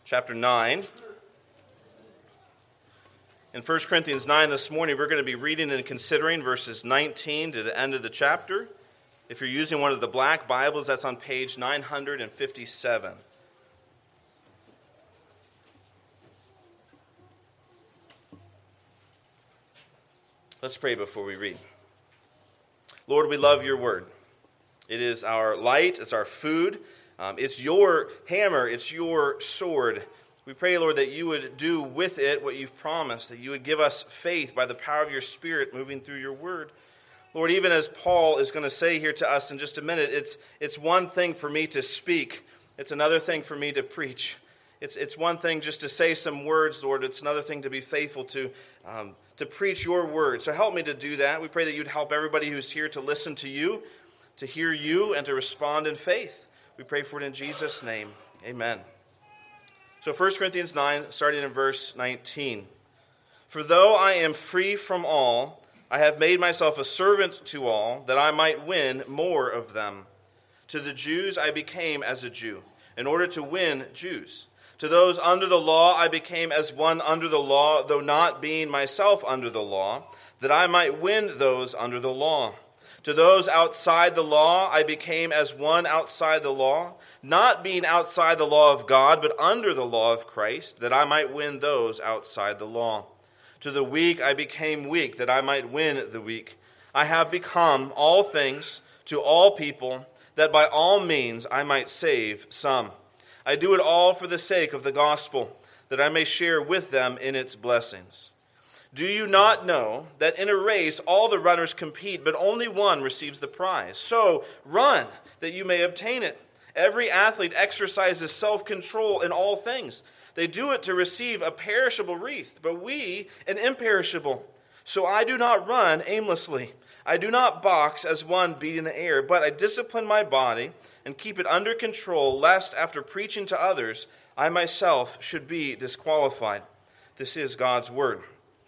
chapter 9. In 1 Corinthians 9 this morning, we're going to be reading and considering verses 19 to the end of the chapter. If you're using one of the black Bibles, that's on page 957. Let's pray before we read. Lord, we love your word. It is our light, it's our food, it's your hammer, it's your sword. We pray, Lord, that you would do with it what you've promised, that you would give us faith by the power of your Spirit moving through your word. Lord, even as Paul is going to say here to us in just a minute, it's one thing for me to speak. It's another thing for me to preach. It's one thing just to say some words, Lord. It's another thing to be faithful to preach your word. So help me to do that. We pray that you'd help everybody who's here to listen to you, to hear you, and to respond in faith. We pray for it in Jesus' name. Amen. So 1 Corinthians 9, starting in verse 19. For though I am free from all, I have made myself a servant to all, that I might win more of them. To the Jews I became as a Jew, in order to win Jews. To those under the law I became as one under the law, though not being myself under the law, that I might win those under the law. To those outside the law I became as one outside the law, not being outside the law of God, but under the law of Christ, that I might win those outside the law. To the weak I became weak, that I might win the weak. I have become all things to all people, that by all means I might save some. I do it all for the sake of the gospel, that I may share with them in its blessings. Do you not know that in a race all the runners compete, but only one receives the prize? So run, that you may obtain it. Every athlete exercises self-control in all things. They do it to receive a perishable wreath, but we an imperishable. So I do not run aimlessly. I do not box as one beating the air, but I discipline my body and keep it under control, lest after preaching to others, I myself should be disqualified. This is God's word.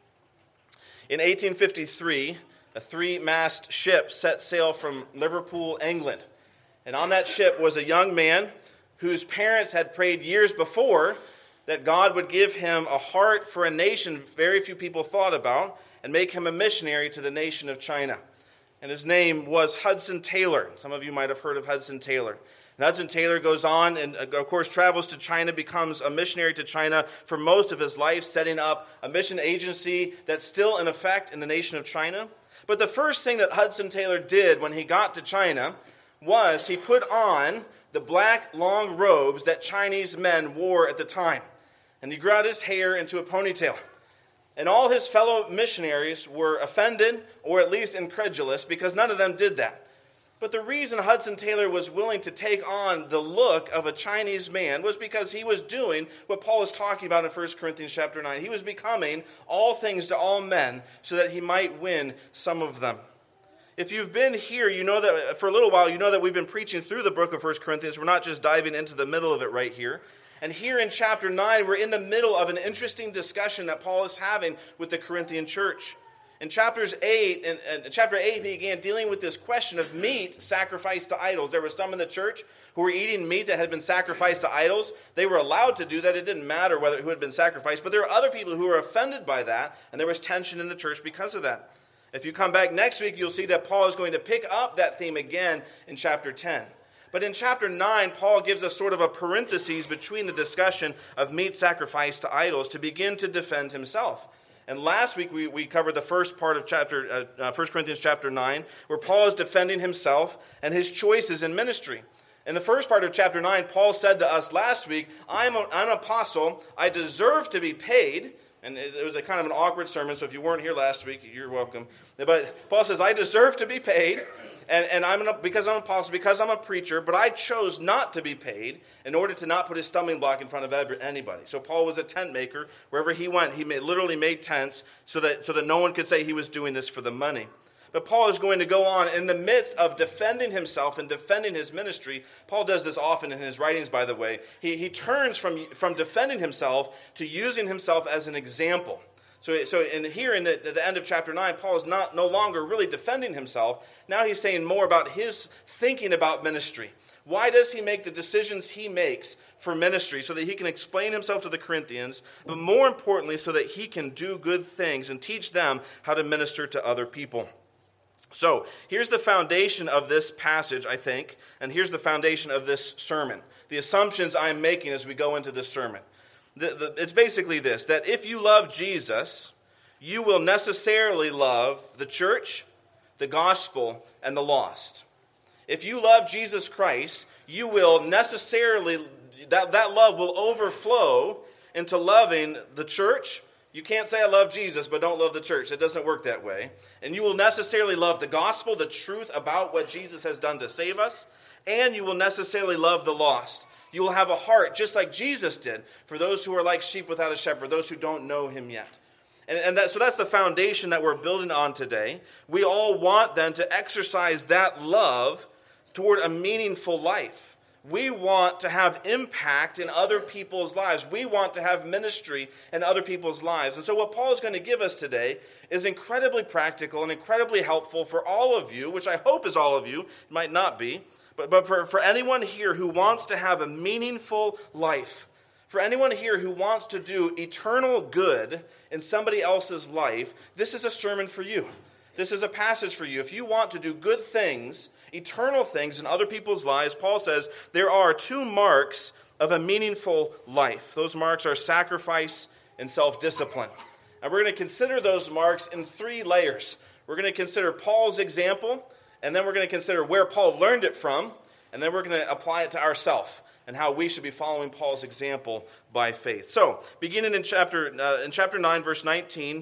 In 1853, a three-mast ship set sail from Liverpool, England. And on that ship was a young man whose parents had prayed years before that God would give him a heart for a nation very few people thought about and make him a missionary to the nation of China. And his name was Hudson Taylor. Some of you might have heard of Hudson Taylor. And Hudson Taylor goes on and, of course, travels to China, becomes a missionary to China for most of his life, setting up a mission agency that's still in effect in the nation of China. But the first thing that Hudson Taylor did when he got to China was he put on the black long robes that Chinese men wore at the time. And he grew out his hair into a ponytail. And all his fellow missionaries were offended, or at least incredulous, because none of them did that. But the reason Hudson Taylor was willing to take on the look of a Chinese man was because he was doing what Paul is talking about in 1 Corinthians chapter 9. He was becoming all things to all men so that he might win some of them. If you've been here, you know that for a little while, you know that we've been preaching through the book of 1 Corinthians. We're not just diving into the middle of it right here. And here in chapter 9, we're in the middle of an interesting discussion that Paul is having with the Corinthian church. In chapter 8, he began dealing with this question of meat sacrificed to idols. There were some in the church who were eating meat that had been sacrificed to idols. They were allowed to do that. It didn't matter who had been sacrificed. But there were other people who were offended by that, and there was tension in the church because of that. If you come back next week, you'll see that Paul is going to pick up that theme again in chapter 10. But in chapter 9, Paul gives us sort of a parenthesis between the discussion of meat sacrificed to idols to begin to defend himself. And last week we covered the first part of 1 Corinthians chapter 9, where Paul is defending himself and his choices in ministry. In the first part of chapter 9, Paul said to us last week, I'm an apostle, I deserve to be paid. And it was a kind of an awkward sermon, so if you weren't here last week, you're welcome. But Paul says, I deserve to be paid, and because I'm an apostle, because I'm a preacher, but I chose not to be paid in order to not put a stumbling block in front of anybody. So Paul was a tent maker. Wherever he went, he literally made tents so that no one could say he was doing this for the money. But Paul is going to go on in the midst of defending himself and defending his ministry. Paul does this often in his writings, by the way. He turns from defending himself to using himself as an example. So here in the end of chapter 9, Paul is no longer really defending himself. Now he's saying more about his thinking about ministry. Why does he make the decisions he makes for ministry? So that he can explain himself to the Corinthians, but more importantly, so that he can do good things and teach them how to minister to other people. So here's the foundation of this passage, I think, and here's the foundation of this sermon. The assumptions I'm making as we go into this sermon. It's basically this, that if you love Jesus, you will necessarily love the church, the gospel, and the lost. If you love Jesus Christ, you will necessarily, that love will overflow into loving the church. You can't say I love Jesus, but don't love the church. It doesn't work that way. And you will necessarily love the gospel, the truth about what Jesus has done to save us. And you will necessarily love the lost. You will have a heart, just like Jesus did, for those who are like sheep without a shepherd, those who don't know him yet. So that's the foundation that we're building on today. We all want then to exercise that love toward a meaningful life. We want to have impact in other people's lives. We want to have ministry in other people's lives. And so what Paul is going to give us today is incredibly practical and incredibly helpful for all of you, which I hope is all of you. It might not be. But for anyone here who wants to have a meaningful life, for anyone here who wants to do eternal good in somebody else's life, this is a sermon for you. This is a passage for you. If you want to do good things, eternal things in other people's lives, Paul says there are two marks of a meaningful life. Those marks are sacrifice and self-discipline. And we're going to consider those marks in three layers. We're going to consider Paul's example, and then we're going to consider where Paul learned it from, and then we're going to apply it to ourselves and how we should be following Paul's example by faith. So, beginning in chapter 9, verse 19,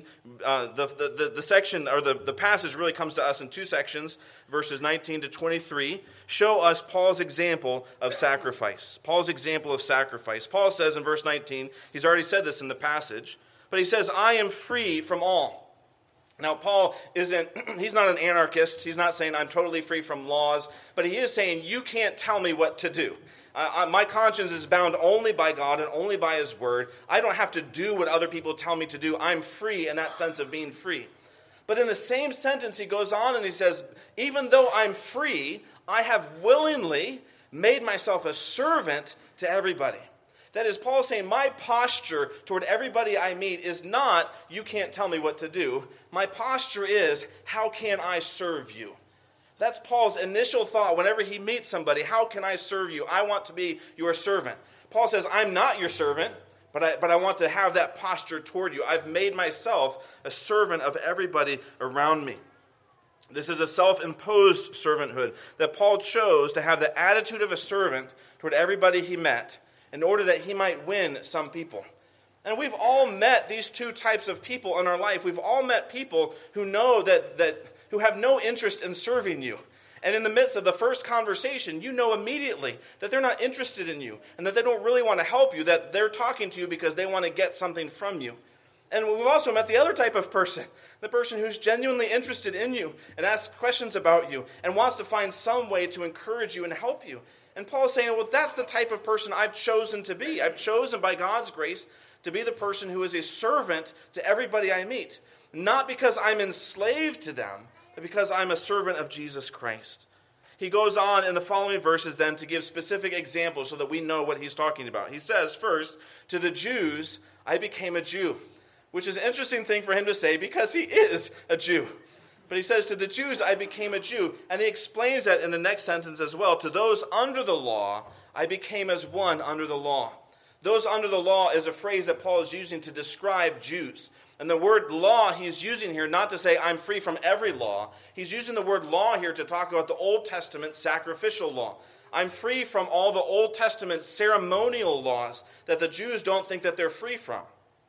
the section, or the passage really comes to us in two sections, verses 19 to 23, show us Paul's example of sacrifice. Paul's example of sacrifice. Paul says in verse 19, he's already said this in the passage, but he says, I am free from all. Now, Paul he's not an anarchist. He's not saying I'm totally free from laws, but he is saying you can't tell me what to do. My conscience is bound only by God and only by his word. I don't have to do what other people tell me to do. I'm free in that sense of being free. But in the same sentence, he goes on and he says, even though I'm free, I have willingly made myself a servant to everybody. That is, Paul saying, my posture toward everybody I meet is not, you can't tell me what to do. My posture is, how can I serve you? That's Paul's initial thought whenever he meets somebody. How can I serve you? I want to be your servant. Paul says, I'm not your servant, but I want to have that posture toward you. I've made myself a servant of everybody around me. This is a self-imposed servanthood that Paul chose to have the attitude of a servant toward everybody he met in order that he might win some people. And we've all met these two types of people in our life. We've all met people who know who have no interest in serving you. And in the midst of the first conversation, you know immediately that they're not interested in you and that they don't really want to help you, that they're talking to you because they want to get something from you. And we've also met the other type of person, the person who's genuinely interested in you and asks questions about you and wants to find some way to encourage you and help you. And Paul's saying, well, that's the type of person I've chosen to be. I've chosen by God's grace to be the person who is a servant to everybody I meet. Not because I'm enslaved to them, but because I'm a servant of Jesus Christ. He goes on in the following verses then to give specific examples so that we know what he's talking about. He says, first, to the Jews, I became a Jew, which is an interesting thing for him to say because he is a Jew. But he says, to the Jews, I became a Jew. And he explains that in the next sentence as well. To those under the law, I became as one under the law. Those under the law is a phrase that Paul is using to describe Jews. And the word law he's using here not to say I'm free from every law. He's using the word law here to talk about the Old Testament sacrificial law. I'm free from all the Old Testament ceremonial laws that the Jews don't think that they're free from.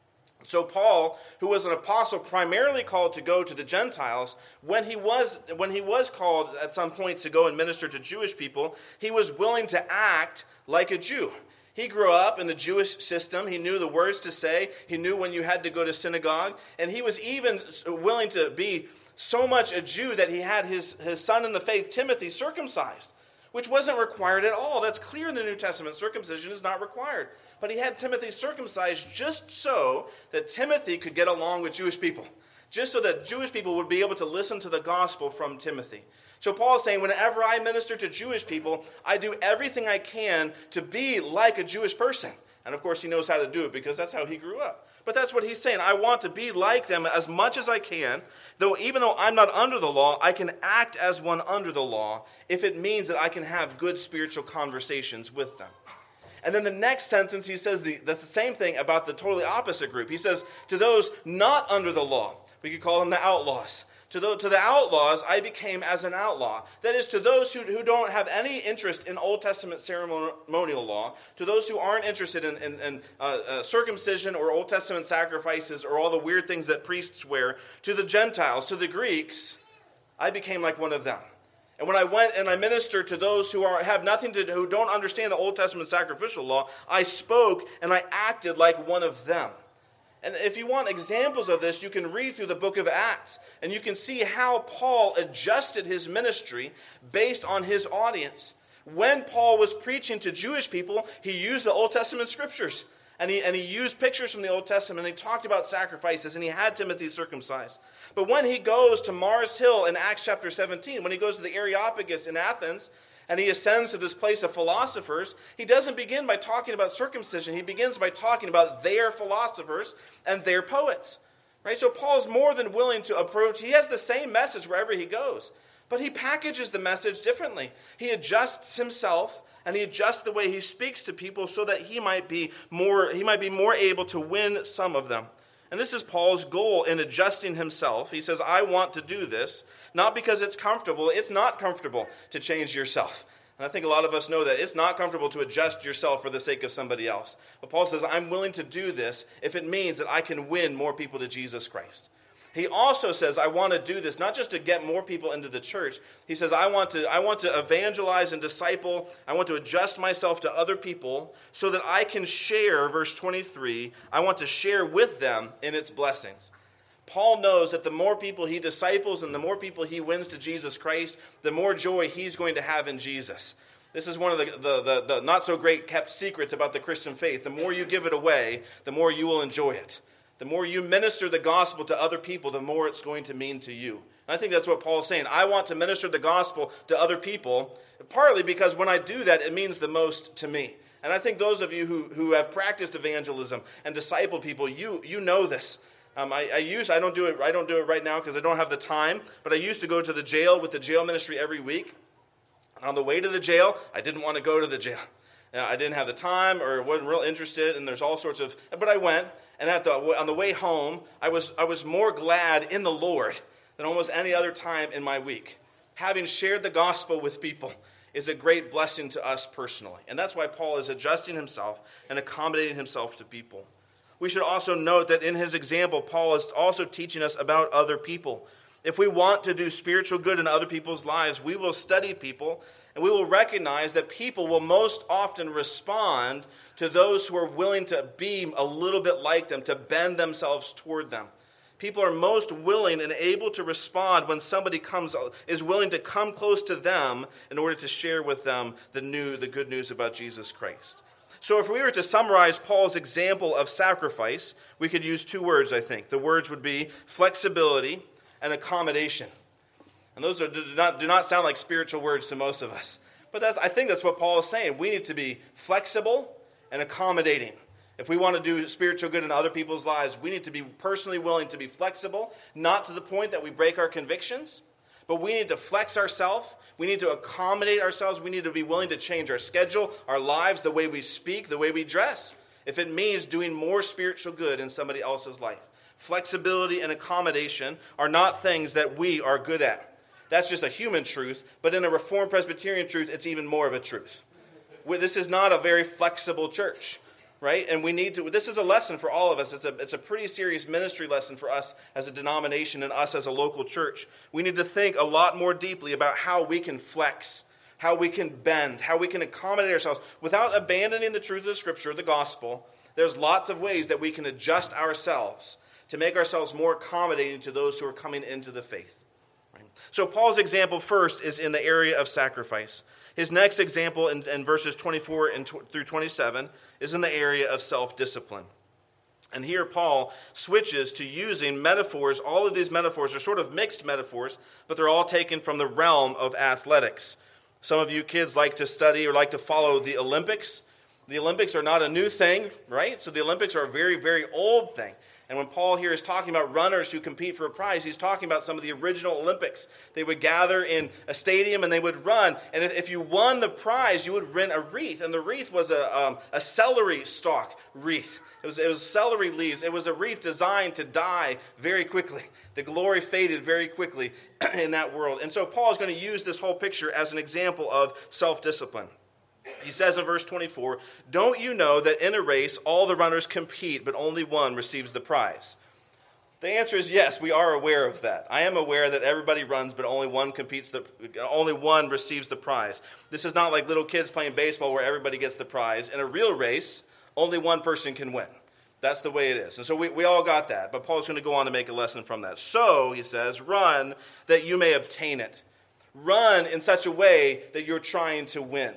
So Paul, who was an apostle primarily called to go to the Gentiles, when he was called at some point to go and minister to Jewish people, he was willing to act like a Jew. He grew up in the Jewish system. He knew the words to say. He knew when you had to go to synagogue. And he was even willing to be so much a Jew that he had his son in the faith, Timothy, circumcised, which wasn't required at all. That's clear in the New Testament. Circumcision is not required. But he had Timothy circumcised just so that Timothy could get along with Jewish people. just so that Jewish people would be able to listen to the gospel from Timothy. So Paul is saying, whenever I minister to Jewish people, I do everything I can to be like a Jewish person. And of course, he knows how to do it because that's how he grew up. But that's what he's saying. I want to be like them as much as I can, even though I'm not under the law, I can act as one under the law if it means that I can have good spiritual conversations with them. And then the next sentence, he says the same thing about the totally opposite group. He says, to those not under the law, we could call them the outlaws. To the outlaws, I became as an outlaw. That is, to those who don't have any interest in Old Testament ceremonial law, to those who aren't interested in circumcision or Old Testament sacrifices or all the weird things that priests wear, to the Gentiles, to the Greeks, I became like one of them. And when I went and I ministered to those who who don't understand the Old Testament sacrificial law, I spoke and I acted like one of them. And if you want examples of this, you can read through the book of Acts, and you can see how Paul adjusted his ministry based on his audience. When Paul was preaching to Jewish people, he used the Old Testament scriptures, and he used pictures from the Old Testament, and he talked about sacrifices, and he had Timothy circumcised. But when he goes to Mars Hill in Acts chapter 17, when he goes to the Areopagus in Athens, and he ascends to this place of philosophers, he doesn't begin by talking about circumcision. He begins by talking about their philosophers and their poets. Right? So Paul's more than willing to approach. He has the same message wherever he goes, but he packages the message differently. He adjusts himself, and he adjusts the way he speaks to people so that he might be more able to win some of them. And this is Paul's goal in adjusting himself. He says, I want to do this, not because it's comfortable. It's not comfortable to change yourself. And I think a lot of us know that. It's not comfortable to adjust yourself for the sake of somebody else. But Paul says, I'm willing to do this if it means that I can win more people to Jesus Christ. He also says, I want to do this not just to get more people into the church. He says, I want to evangelize and disciple. I want to adjust myself to other people so that I can share, verse 23, I want to share with them in its blessings. Paul knows that the more people he disciples and the more people he wins to Jesus Christ, the more joy he's going to have in Jesus. This is one of the not so great kept secrets about the Christian faith. The more you give it away, the more you will enjoy it. The more you minister the gospel to other people, the more it's going to mean to you. And I think that's what Paul's saying. I want to minister the gospel to other people, partly because when I do that, it means the most to me. And I think those of you who have practiced evangelism and discipled people, you know this. I don't do it right now because I don't have the time, but I used to go to the jail with the jail ministry every week. And on the way to the jail, I didn't want to go to the jail. I didn't have the time or wasn't real interested, and there's all sorts of, but I went. And on the way home, I was more glad in the Lord than almost any other time in my week. Having shared the gospel with people is a great blessing to us personally. And that's why Paul is adjusting himself and accommodating himself to people. We should also note that in his example, Paul is also teaching us about other people. If we want to do spiritual good in other people's lives, we will study people, and we will recognize that people will most often respond to those who are willing to be a little bit like them, to bend themselves toward them. People are most willing and able to respond when somebody is willing to come close to them in order to share with them the good news about Jesus Christ. So if we were to summarize Paul's example of sacrifice, we could use two words, I think. The words would be flexibility and accommodation. And those do not sound like spiritual words to most of us. But I think that's what Paul is saying. We need to be flexible and accommodating. If we want to do spiritual good in other people's lives, we need to be personally willing to be flexible, not to the point that we break our convictions, but we need to flex ourselves. We need to accommodate ourselves. We need to be willing to change our schedule, our lives, the way we speak, the way we dress, if it means doing more spiritual good in somebody else's life. Flexibility and accommodation are not things that we are good at. That's just a human truth, but in a Reformed Presbyterian truth, it's even more of a truth. This is not a very flexible church, right? And this is a lesson for all of us. It's a pretty serious ministry lesson for us as a denomination and us as a local church. We need to think a lot more deeply about how we can flex, how we can bend, how we can accommodate ourselves without abandoning the truth of the Scripture, the gospel. There's lots of ways that we can adjust ourselves to make ourselves more accommodating to those who are coming into the faith. So Paul's example first is in the area of sacrifice. His next example in verses 24 through 27 is in the area of self-discipline. And here Paul switches to using metaphors. All of these metaphors are sort of mixed metaphors, but they're all taken from the realm of athletics. Some of you kids like to study or like to follow the Olympics. The Olympics are not a new thing, right? So the Olympics are a very, very old thing. And when Paul here is talking about runners who compete for a prize, he's talking about some of the original Olympics. They would gather in a stadium and they would run. And if you won the prize, you would win a wreath. And the wreath was a celery stalk wreath. It was celery leaves. It was a wreath designed to die very quickly. The glory faded very quickly in that world. And so Paul is going to use this whole picture as an example of self-discipline. He says in verse 24, "Don't you know that in a race all the runners compete, but only one receives the prize?" The answer is yes, we are aware of that. I am aware that everybody runs, but only one receives the prize. This is not like little kids playing baseball where everybody gets the prize. In a real race, only one person can win. That's the way it is. And so we all got that. But Paul's going to go on to make a lesson from that. So, he says, run that you may obtain it. Run in such a way that you're trying to win.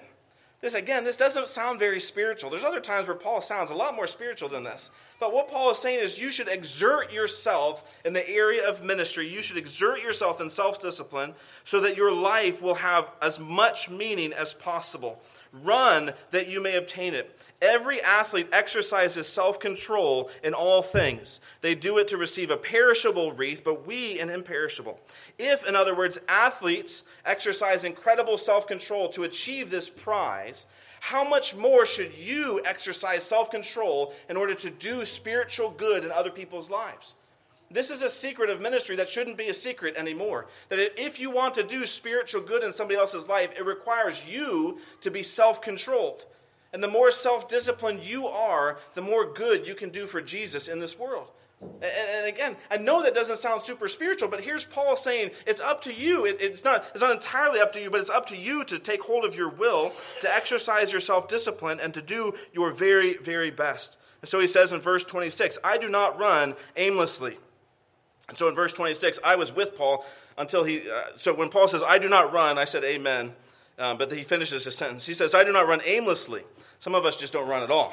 This doesn't sound very spiritual. There's other times where Paul sounds a lot more spiritual than this. But what Paul is saying is you should exert yourself in the area of ministry. You should exert yourself in self-discipline so that your life will have as much meaning as possible. Run that you may obtain it. Every athlete exercises self-control in all things. They do it to receive a perishable wreath, but we an imperishable. If, in other words, athletes exercise incredible self-control to achieve this prize, how much more should you exercise self-control in order to do spiritual good in other people's lives? This is a secret of ministry that shouldn't be a secret anymore. That if you want to do spiritual good in somebody else's life, it requires you to be self-controlled. And the more self-disciplined you are, the more good you can do for Jesus in this world. And again, I know that doesn't sound super spiritual, but here's Paul saying it's up to you. It's not entirely up to you, but it's up to you to take hold of your will, to exercise your self-discipline, and to do your very, very best. And so he says in verse 26, I do not run aimlessly. And so in verse 26, I was with Paul until so when Paul says, I do not run, I said amen. But he finishes his sentence. He says, I do not run aimlessly. Some of us just don't run at all.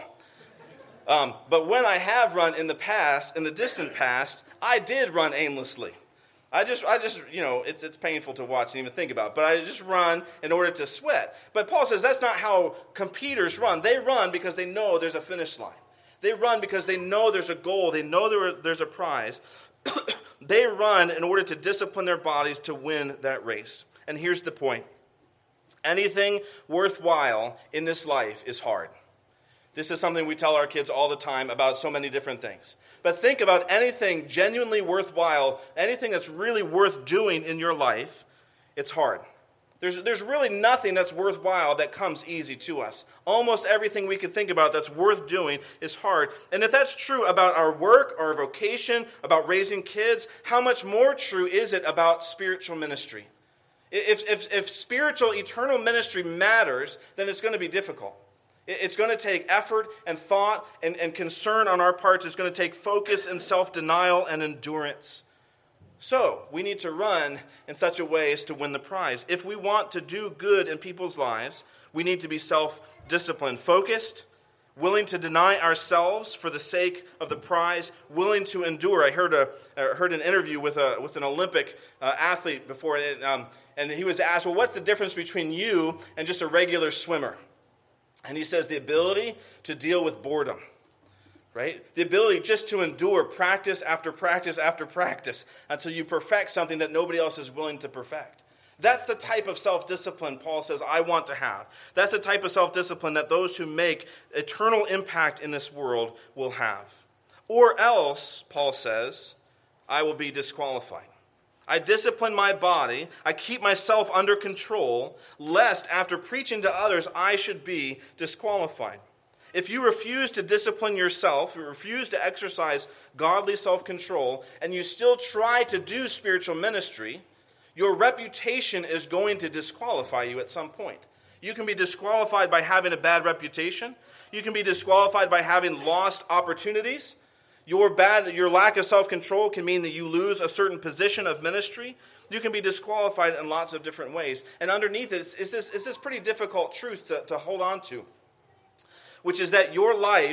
But when I have run in the past, in the distant past, I did run aimlessly. I just, it's painful to watch and even think about. But I just run in order to sweat. But Paul says that's not how competitors run. They run because they know there's a finish line. They run because they know there's a goal. They know there's a prize. They run in order to discipline their bodies to win that race. And here's the point. Anything worthwhile in this life is hard. This is something we tell our kids all the time about so many different things. But think about anything genuinely worthwhile, anything that's really worth doing in your life, it's hard. There's really nothing that's worthwhile that comes easy to us. Almost everything we can think about that's worth doing is hard. And if that's true about our work, our vocation, about raising kids, how much more true is it about spiritual ministry? If spiritual, eternal ministry matters, then it's going to be difficult. It's going to take effort and thought and concern on our parts. It's going to take focus and self-denial and endurance. So, we need to run in such a way as to win the prize. If we want to do good in people's lives, we need to be self-disciplined, focused, willing to deny ourselves for the sake of the prize, willing to endure. I heard an interview with an Olympic athlete before, and he was asked, well, what's the difference between you and just a regular swimmer? And he says the ability to deal with boredom. Right? The ability just to endure practice after practice after practice until you perfect something that nobody else is willing to perfect. That's the type of self-discipline Paul says I want to have. That's the type of self-discipline that those who make eternal impact in this world will have. Or else, Paul says, I will be disqualified. I discipline my body, I keep myself under control, lest after preaching to others I should be disqualified. If you refuse to discipline yourself, you refuse to exercise godly self-control, and you still try to do spiritual ministry, your reputation is going to disqualify you at some point. You can be disqualified by having a bad reputation. You can be disqualified by having lost opportunities. Your lack of self-control can mean that you lose a certain position of ministry. You can be disqualified in lots of different ways. And underneath it is this pretty difficult truth to hold on to, which is that your life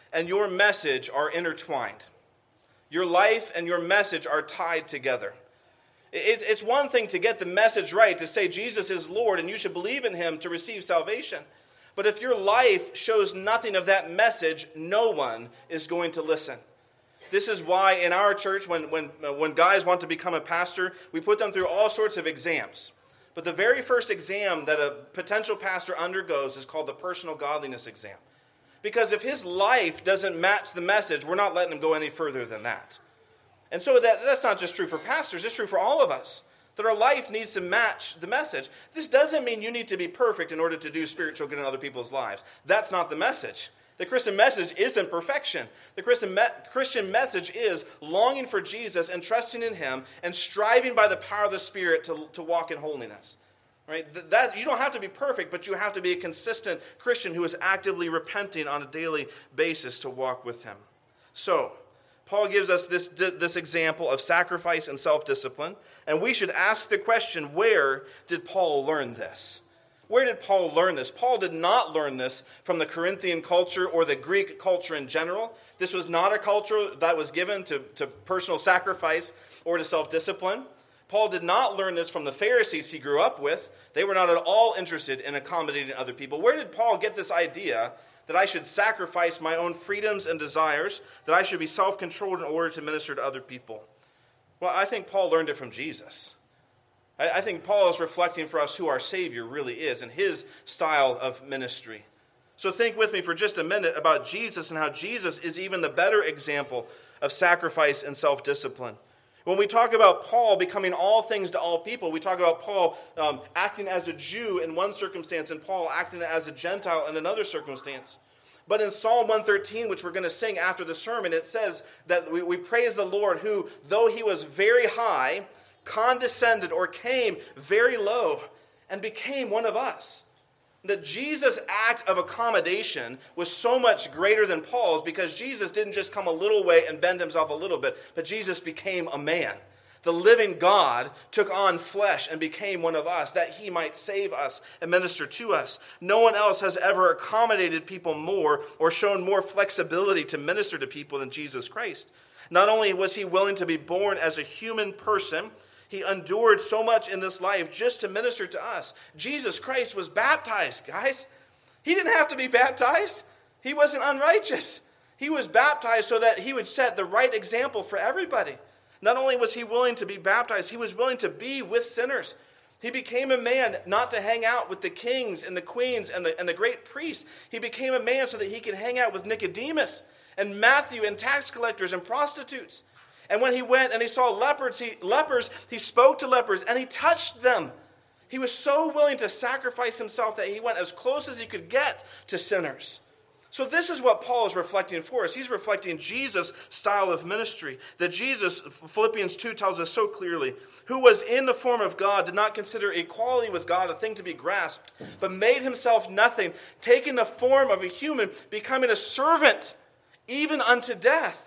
and your message are intertwined. Your life and your message are tied together. It's one thing to get the message right, to say Jesus is Lord and you should believe in him to receive salvation. But if your life shows nothing of that message, no one is going to listen. This is why in our church, when guys want to become a pastor, we put them through all sorts of exams. But the very first exam that a potential pastor undergoes is called the personal godliness exam. Because if his life doesn't match the message, we're not letting him go any further than that. And so that's not just true for pastors, it's true for all of us. That our life needs to match the message. This doesn't mean you need to be perfect in order to do spiritual good in other people's lives. That's not the message. The Christian message isn't perfection. The Christian message is longing for Jesus and trusting in him and striving by the power of the Spirit to walk in holiness. Right? That you don't have to be perfect, but you have to be a consistent Christian who is actively repenting on a daily basis to walk with him. So, Paul gives us this example of sacrifice and self-discipline, and we should ask the question, where did Paul learn this? Where did Paul learn this? Paul did not learn this from the Corinthian culture or the Greek culture in general. This was not a culture that was given to personal sacrifice or to self-discipline. Paul did not learn this from the Pharisees he grew up with. They were not at all interested in accommodating other people. Where did Paul get this idea that I should sacrifice my own freedoms and desires, that I should be self-controlled in order to minister to other people? Well, I think Paul learned it from Jesus. I think Paul is reflecting for us who our Savior really is and his style of ministry. So think with me for just a minute about Jesus and how Jesus is even the better example of sacrifice and self-discipline. When we talk about Paul becoming all things to all people, we talk about Paul acting as a Jew in one circumstance and Paul acting as a Gentile in another circumstance. But in Psalm 113, which we're going to sing after the sermon, it says that we praise the Lord who, though he was very high, condescended or came very low and became one of us. The Jesus act of accommodation was so much greater than Paul's because Jesus didn't just come a little way and bend himself a little bit, but Jesus became a man. The living God took on flesh and became one of us that he might save us and minister to us. No one else has ever accommodated people more or shown more flexibility to minister to people than Jesus Christ. Not only was he willing to be born as a human person, he endured so much in this life just to minister to us. Jesus Christ was baptized, guys. He didn't have to be baptized. He wasn't unrighteous. He was baptized so that he would set the right example for everybody. Not only was he willing to be baptized, he was willing to be with sinners. He became a man not to hang out with the kings and the queens and the great priests. He became a man so that he could hang out with Nicodemus and Matthew and tax collectors and prostitutes. And when he went and he saw lepers, he spoke to lepers and he touched them. He was so willing to sacrifice himself that he went as close as he could get to sinners. So this is what Paul is reflecting for us. He's reflecting Jesus' style of ministry. That Jesus, Philippians 2 tells us so clearly, who was in the form of God, did not consider equality with God a thing to be grasped, but made himself nothing, taking the form of a human, becoming a servant, even unto death.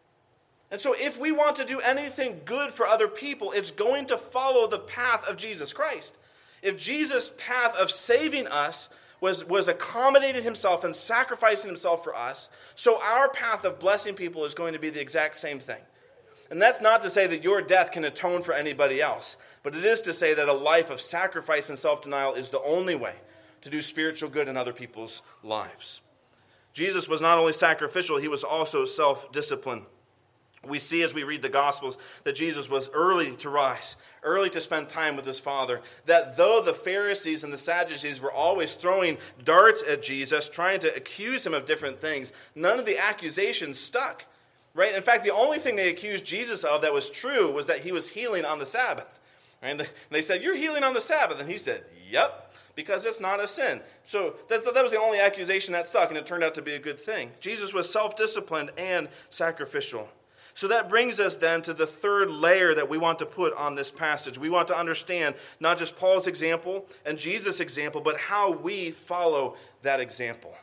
And so if we want to do anything good for other people, it's going to follow the path of Jesus Christ. If Jesus' path of saving us was accommodating himself and sacrificing himself for us, so our path of blessing people is going to be the exact same thing. And that's not to say that your death can atone for anybody else, but it is to say that a life of sacrifice and self-denial is the only way to do spiritual good in other people's lives. Jesus was not only sacrificial, he was also self-disciplined. We see as we read the Gospels that Jesus was early to rise, early to spend time with his Father. That though the Pharisees and the Sadducees were always throwing darts at Jesus, trying to accuse him of different things, none of the accusations stuck. Right? In fact, the only thing they accused Jesus of that was true was that he was healing on the Sabbath. Right? And they said, "You're healing on the Sabbath." And he said, "Yep, because it's not a sin." So that was the only accusation that stuck, and it turned out to be a good thing. Jesus was self-disciplined and sacrificial. So that brings us then to the third layer that we want to put on this passage. We want to understand not just Paul's example and Jesus' example, but how we follow that example.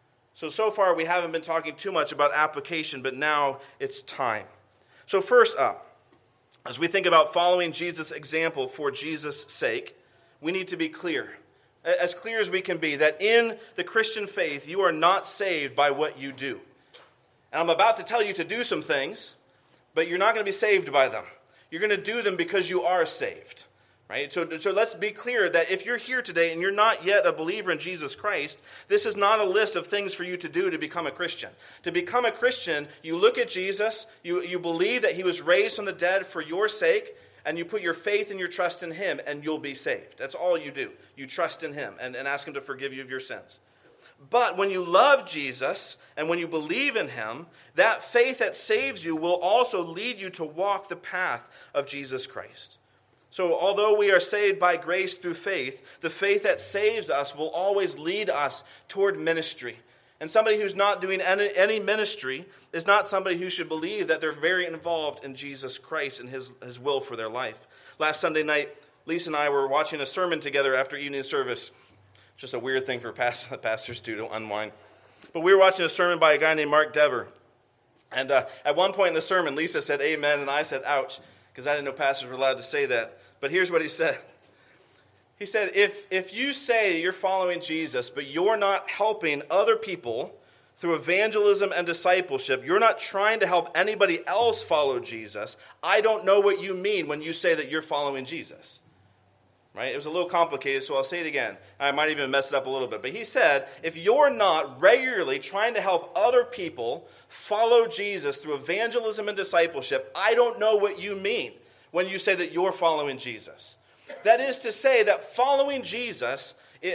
So far we haven't been talking too much about application, but now it's time. So first up, as we think about following Jesus' example for Jesus' sake, we need to be clear, as we can be, that in the Christian faith, you are not saved by what you do. And I'm about to tell you to do some things, but you're not going to be saved by them. You're going to do them because you are saved. Right? So let's be clear that if you're here today and you're not yet a believer in Jesus Christ, this is not a list of things for you to do to become a Christian. To become a Christian, you look at Jesus, you believe that he was raised from the dead for your sake, and you put your faith and your trust in him, and you'll be saved. That's all you do. You trust in him and ask him to forgive you of your sins. But when you love Jesus and when you believe in him, that faith that saves you will also lead you to walk the path of Jesus Christ. So although we are saved by grace through faith, the faith that saves us will always lead us toward ministry. And somebody who's not doing any ministry is not somebody who should believe that they're very involved in Jesus Christ and his will for their life. Last Sunday night, Lisa and I were watching a sermon together after evening service. Just a weird thing for pastors to unwind. But we were watching a sermon by a guy named Mark Dever. And at one point in the sermon, Lisa said, "Amen," and I said, "Ouch," because I didn't know pastors were allowed to say that. But here's what he said. He said, if you say you're following Jesus, but you're not helping other people through evangelism and discipleship, you're not trying to help anybody else follow Jesus, I don't know what you mean when you say that you're following Jesus. Right? It was a little complicated, so I'll say it again. I might even mess it up a little bit. But he said, if you're not regularly trying to help other people follow Jesus through evangelism and discipleship, I don't know what you mean when you say that you're following Jesus. That is to say that following Jesus,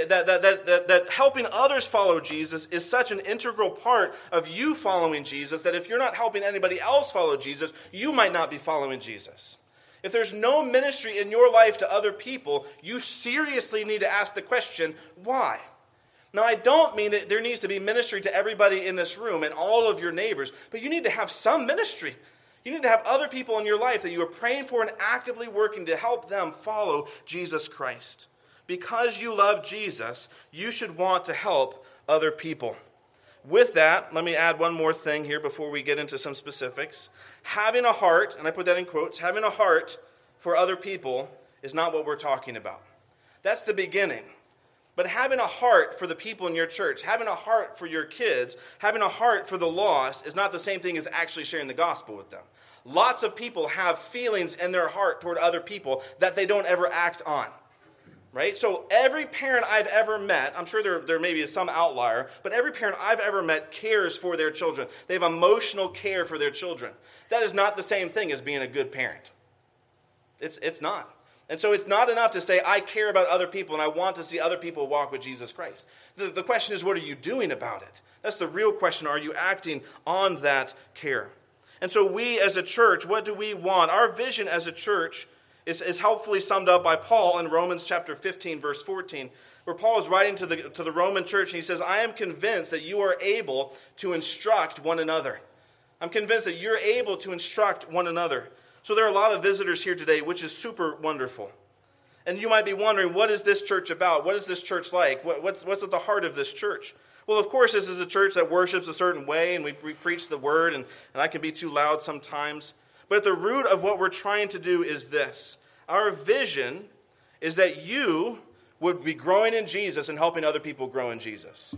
that helping others follow Jesus is such an integral part of you following Jesus that if you're not helping anybody else follow Jesus, you might not be following Jesus. If there's no ministry in your life to other people, you seriously need to ask the question, why? Now, I don't mean that there needs to be ministry to everybody in this room and all of your neighbors, but you need to have some ministry. You need to have other people in your life that you are praying for and actively working to help them follow Jesus Christ. Because you love Jesus, you should want to help other people. With that, let me add one more thing here before we get into some specifics. Having a heart, and I put that in quotes, having a heart for other people is not what we're talking about. That's the beginning. But having a heart for the people in your church, having a heart for your kids, having a heart for the lost is not the same thing as actually sharing the gospel with them. Lots of people have feelings in their heart toward other people that they don't ever act on. Right? So every parent I've ever met, I'm sure there maybe is some outlier, but every parent I've ever met cares for their children. They have emotional care for their children. That is not the same thing as being a good parent. It's not. And so it's not enough to say, I care about other people and I want to see other people walk with Jesus Christ. The question is, what are you doing about it? That's the real question. Are you acting on that care? And so we as a church, what do we want? Our vision as a church is helpfully summed up by Paul in Romans chapter 15, verse 14, where Paul is writing to the Roman church, and he says, I am convinced that you are able to instruct one another. I'm convinced that you're able to instruct one another. So there are a lot of visitors here today, which is super wonderful. And you might be wondering, what is this church about? What is this church like? What's at the heart of this church? Well, of course, this is a church that worships a certain way, and we preach the word, and I can be too loud sometimes. But at the root of what we're trying to do is this. Our vision is that you would be growing in Jesus and helping other people grow in Jesus.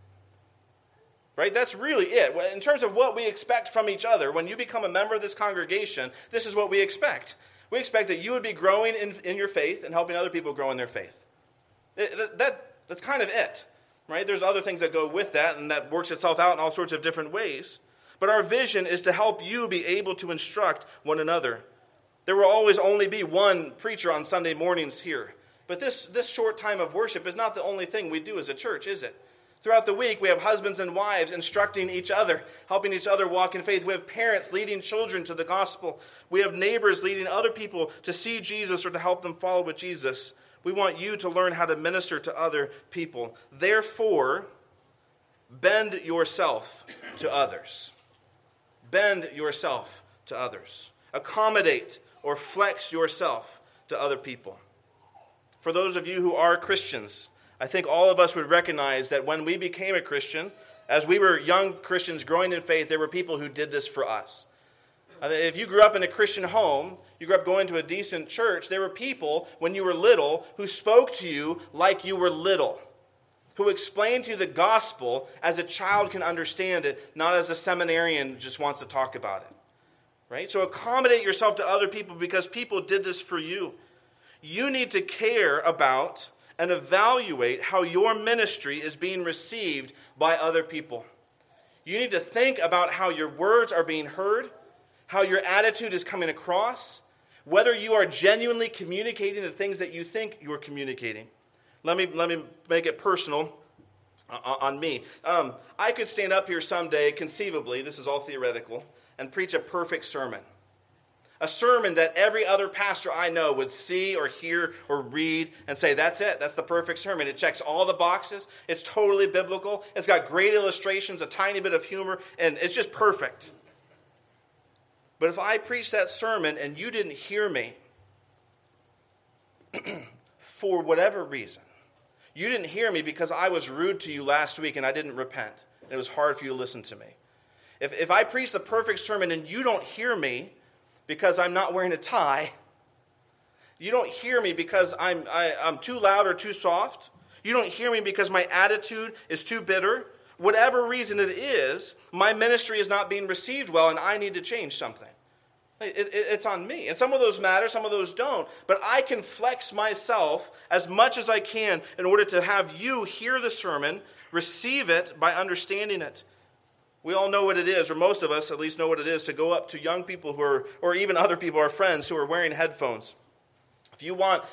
Right? That's really it. In terms of what we expect from each other, when you become a member of this congregation, this is what we expect. We expect that you would be growing in your faith and helping other people grow in their faith. That's kind of it. Right? There's other things that go with that, and that works itself out in all sorts of different ways. But our vision is to help you be able to instruct one another. There will always only be one preacher on Sunday mornings here. But this short time of worship is not the only thing we do as a church, is it? Throughout the week, we have husbands and wives instructing each other, helping each other walk in faith. We have parents leading children to the gospel. We have neighbors leading other people to see Jesus or to help them follow with Jesus. We want you to learn how to minister to other people. Therefore, bend yourself to others. Bend yourself to others. Accommodate or flex yourself to other people. For those of you who are Christians, I think all of us would recognize that when we became a Christian, as we were young Christians growing in faith, there were people who did this for us. If you grew up in a Christian home, you grew up going to a decent church, there were people when you were little who spoke to you like you were little. who explain to you the gospel as a child can understand it, not as a seminarian just wants to talk about it. Right? So accommodate yourself to other people because people did this for you. You need to care about and evaluate how your ministry is being received by other people. You need to think about how your words are being heard, how your attitude is coming across, whether you are genuinely communicating the things that you think you are communicating. Let me make it personal on me. I could stand up here someday, conceivably, this is all theoretical, and preach a perfect sermon. A sermon that every other pastor I know would see or hear or read and say, that's it, that's the perfect sermon. It checks all the boxes, it's totally biblical, it's got great illustrations, a tiny bit of humor, and it's just perfect. But if I preached that sermon and you didn't hear me, for whatever reason, you didn't hear me because I was rude to you last week and I didn't repent. And it was hard for you to listen to me. If I preach the perfect sermon and you don't hear me because I'm not wearing a tie, you don't hear me because I'm too loud or too soft, you don't hear me because my attitude is too bitter, whatever reason it is, my ministry is not being received well and I need to change something. It's on me. And some of those matter, some of those don't. But I can flex myself as much as I can in order to have you hear the sermon, receive it by understanding it. We all know what it is, or most of us at least know what it is, to go up to young people who are, or even other people, our friends, who are wearing headphones. If you want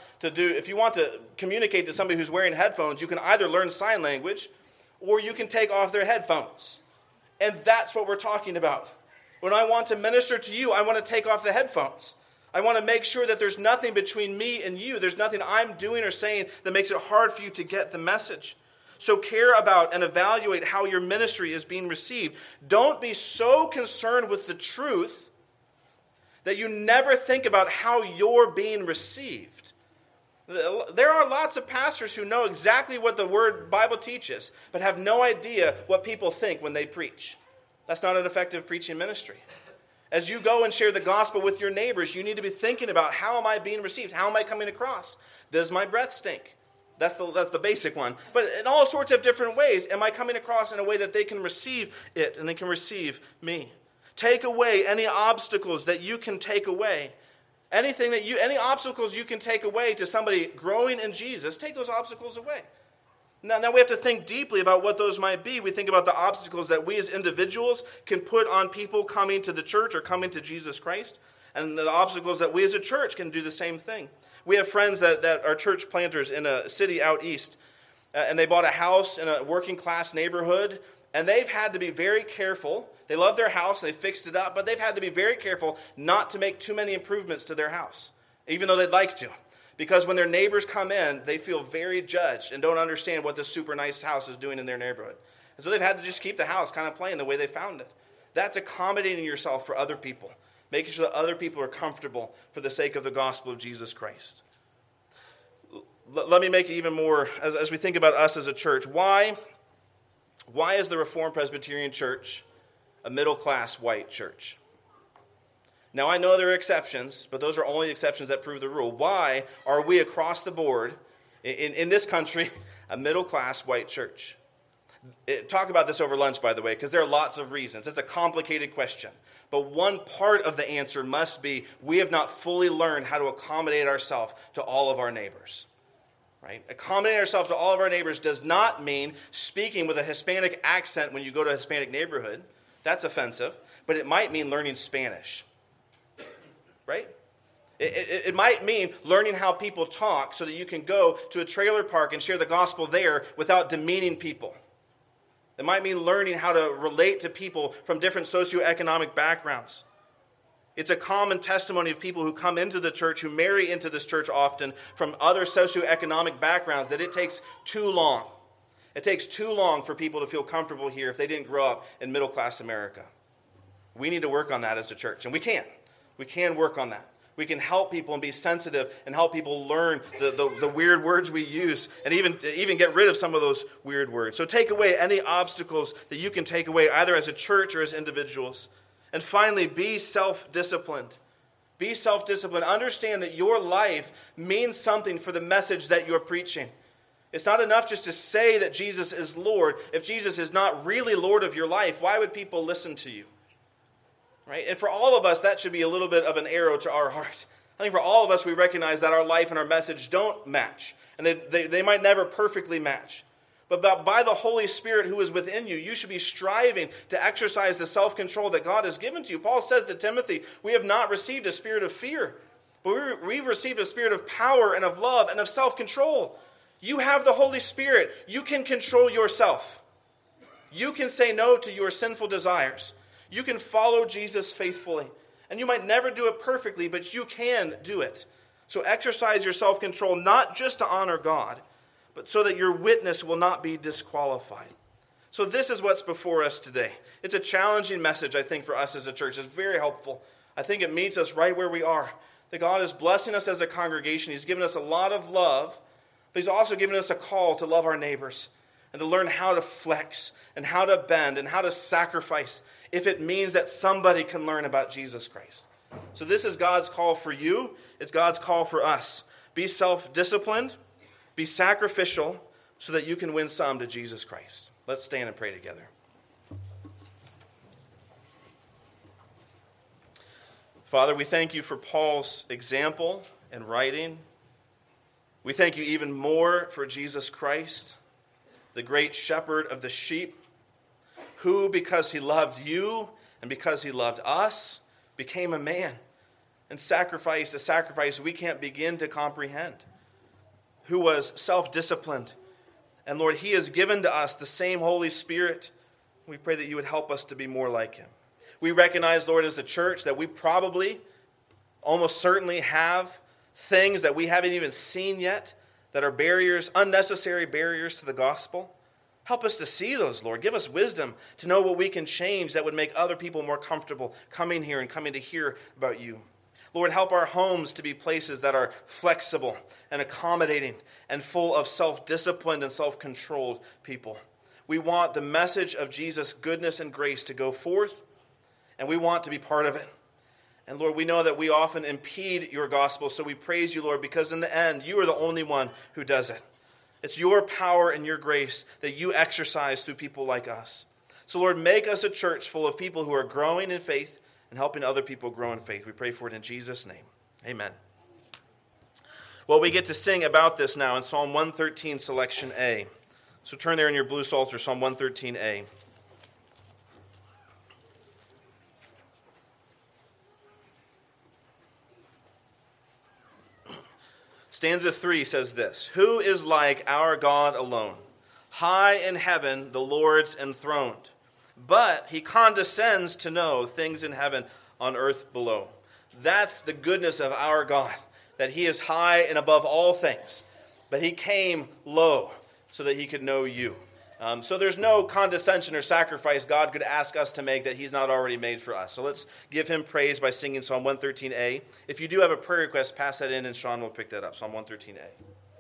to communicate to somebody who's wearing headphones, you can either learn sign language or you can take off their headphones. And that's what we're talking about. When I want to minister to you, I want to take off the headphones. I want to make sure that there's nothing between me and you. There's nothing I'm doing or saying that makes it hard for you to get the message. So care about and evaluate how your ministry is being received. Don't be so concerned with the truth that you never think about how you're being received. There are lots of pastors who know exactly what the Bible teaches, but have no idea what people think when they preach. That's not an effective preaching ministry. As you go and share the gospel with your neighbors, you need to be thinking about, how am I being received? How am I coming across? Does my breath stink? That's the basic one. But in all sorts of different ways, am I coming across in a way that they can receive it and they can receive me? Take away any obstacles that you can take away. Any obstacles you can take away to somebody growing in Jesus, take those obstacles away. Now we have to think deeply about what those might be. We think about the obstacles that we as individuals can put on people coming to the church or coming to Jesus Christ, and the obstacles that we as a church can do the same thing. We have friends that are church planters in a city out east, and they bought a house in a working class neighborhood, and they've had to be very careful. They love their house, and they fixed it up, but they've had to be very careful not to make too many improvements to their house, even though they'd like to. Because when their neighbors come in, they feel very judged and don't understand what this super nice house is doing in their neighborhood. And so they've had to just keep the house kind of plain the way they found it. That's accommodating yourself for other people, making sure that other people are comfortable for the sake of the gospel of Jesus Christ. Let me make it even more, as we think about us as a church. Why is the Reformed Presbyterian Church a middle-class white church? Now, I know there are exceptions, but those are only exceptions that prove the rule. Why are we across the board, in this country, a middle-class white church? Talk about this over lunch, by the way, because there are lots of reasons. It's a complicated question. But one part of the answer must be we have not fully learned how to accommodate ourselves to all of our neighbors. Right? Accommodating ourselves to all of our neighbors does not mean speaking with a Hispanic accent when you go to a Hispanic neighborhood. That's offensive. But it might mean learning Spanish. Right? It might mean learning how people talk so that you can go to a trailer park and share the gospel there without demeaning people. It might mean learning how to relate to people from different socioeconomic backgrounds. It's a common testimony of people who come into the church, who marry into this church often from other socioeconomic backgrounds, that it takes too long. It takes too long for people to feel comfortable here if they didn't grow up in middle-class America. We need to work on that as a church, and we can. We can work on that. We can help people and be sensitive and help people learn the weird words we use and even get rid of some of those weird words. So take away any obstacles that you can take away, either as a church or as individuals. And finally, be self-disciplined. Be self-disciplined. Understand that your life means something for the message that you're preaching. It's not enough just to say that Jesus is Lord. If Jesus is not really Lord of your life, why would people listen to you? Right? And for all of us, that should be a little bit of an arrow to our heart. I think for all of us, we recognize that our life and our message don't match. And they might never perfectly match. But by the Holy Spirit who is within you, you should be striving to exercise the self-control that God has given to you. Paul says to Timothy, we have not received a spirit of fear, but we've received a spirit of power and of love and of self-control. You have the Holy Spirit. You can control yourself. You can say no to your sinful desires. You can follow Jesus faithfully. And you might never do it perfectly, but you can do it. So exercise your self-control not just to honor God, but so that your witness will not be disqualified. So this is what's before us today. It's a challenging message, I think, for us as a church. It's very helpful. I think it meets us right where we are. That God is blessing us as a congregation. He's given us a lot of love, but He's also given us a call to love our neighbors and to learn how to flex and how to bend and how to sacrifice if it means that somebody can learn about Jesus Christ. So this is God's call for you. It's God's call for us. Be self-disciplined. Be sacrificial so that you can win some to Jesus Christ. Let's stand and pray together. Father, we thank you for Paul's example and writing. We thank you even more for Jesus Christ, the great shepherd of the sheep, who, because he loved you and because he loved us, became a man and sacrificed a sacrifice we can't begin to comprehend, who was self-disciplined. And Lord, he has given to us the same Holy Spirit. We pray that you would help us to be more like him. We recognize, Lord, as a church that we probably, almost certainly have things that we haven't even seen yet that are barriers, unnecessary barriers to the gospel. Help us to see those, Lord. Give us wisdom to know what we can change that would make other people more comfortable coming here and coming to hear about you. Lord, help our homes to be places that are flexible and accommodating and full of self-disciplined and self-controlled people. We want the message of Jesus' goodness and grace to go forth, and we want to be part of it. And Lord, we know that we often impede your gospel, so we praise you, Lord, because in the end, you are the only one who does it. It's your power and your grace that you exercise through people like us. So Lord, make us a church full of people who are growing in faith and helping other people grow in faith. We pray for it in Jesus' name. Amen. Well, we get to sing about this now in Psalm 113, selection A. So turn there in your blue psalter, Psalm 113A. Stanza 3 says this: Who is like our God alone? High in heaven the Lord's enthroned. But he condescends to know things in heaven, on earth below. That's the goodness of our God, that he is high and above all things. But he came low so that he could know you. So there's no condescension or sacrifice God could ask us to make that he's not already made for us. So let's give him praise by singing Psalm 113A. If you do have a prayer request, pass that in and Sean will pick that up. Psalm 113A.